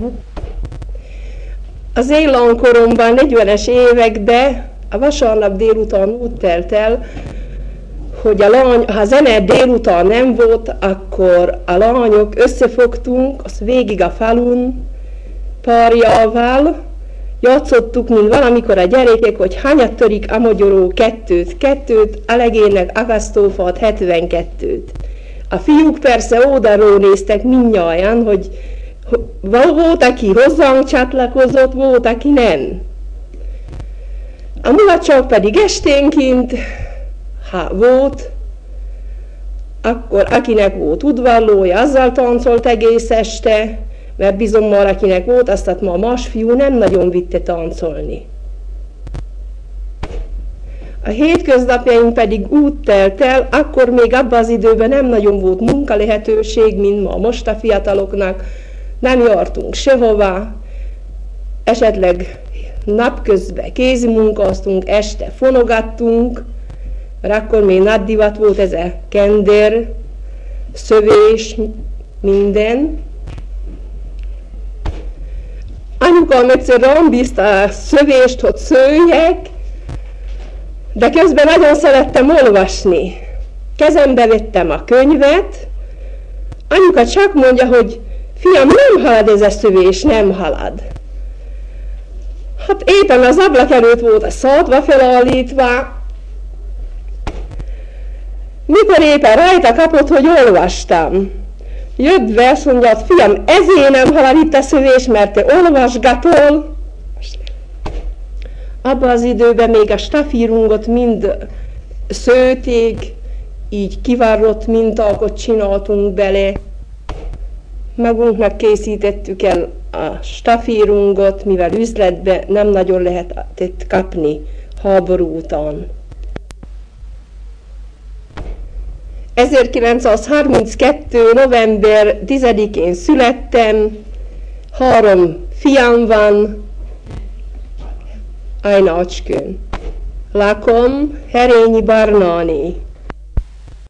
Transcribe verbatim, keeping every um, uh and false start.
Az élankoromban, negyvenes években a vasárnap délután úgy telt el, hogy a lány, ha zene délután nem volt, akkor a lányok összefogtunk, az végig a falun párjával, játszottuk, mint valamikor a gyerekek, hogy hányat törik a magyaró kettőt, kettőt, a legénynek akasztófát hetvenkettőt. A fiúk persze oldalról néztek mindnyájan, hogy volt, aki hozzánk csatlakozott, volt, aki nem. A mulatság pedig esténként, ha volt, akkor akinek volt udvarlója, azzal táncolt egész este, mert bizony már akinek volt, azt ma más fiú nem nagyon vitte táncolni. A hétköznapjaink pedig úgy telt el, akkor még abban az időben nem nagyon volt munkalehetőség, mint ma most a fiataloknak, nem jártunk sehova, esetleg napközben kézimunkáztunk, este fonogattunk, mert akkor még nagy divat volt ez a kender, szövés, minden. Anyukám egyszer rám bízta a szövést, hogy szőjek, de közben nagyon szerettem olvasni. Kezembe vettem a könyvet, anyuka csak mondja, hogy fiam, nem halad ez a szövés, nem halad. Hát éppen az ablak előtt volt a szádba felállítva, mikor éppen rajta kapott, hogy olvastam. Jött be, azt mondja, hogy fiam, ezért nem halad itt a szövés, mert te olvasgatol. Abban az időben még a stafírungot mind szőték, így kivarrott mintákat csináltunk bele. Magunknak készítettük el a stafírungot, mivel üzletben nem nagyon lehetett kapni háború után. ezerkilencszázharminckettő. november tizedikén születtem, három fiam van, Ajnácskön. Lakom Herényi Barnáné.